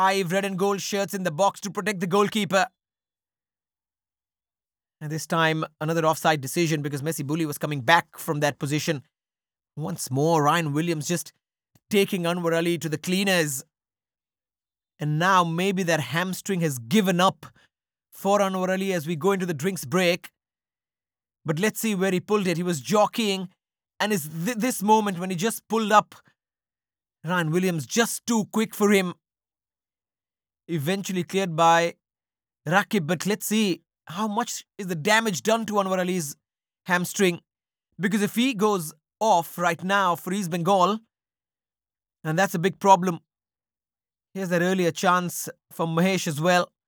5 red and gold shirts in the box to protect the goalkeeper. And this time, another offside decision because Messi Bully was coming back from that position. Once more, Ryan Williams just taking Anwar Ali to the cleaners. And now maybe that hamstring has given up for Anwar Ali as we go into the drinks break. But let's see where he pulled it. He was jockeying, and is this moment when he just pulled up. Ryan Williams just too quick for him. Eventually cleared by Rakib, but let's see how much is the damage done to Anwar Ali's hamstring. Because if he goes off right now for East Bengal, and that's a big problem. Here's that earlier chance for Mahesh as well.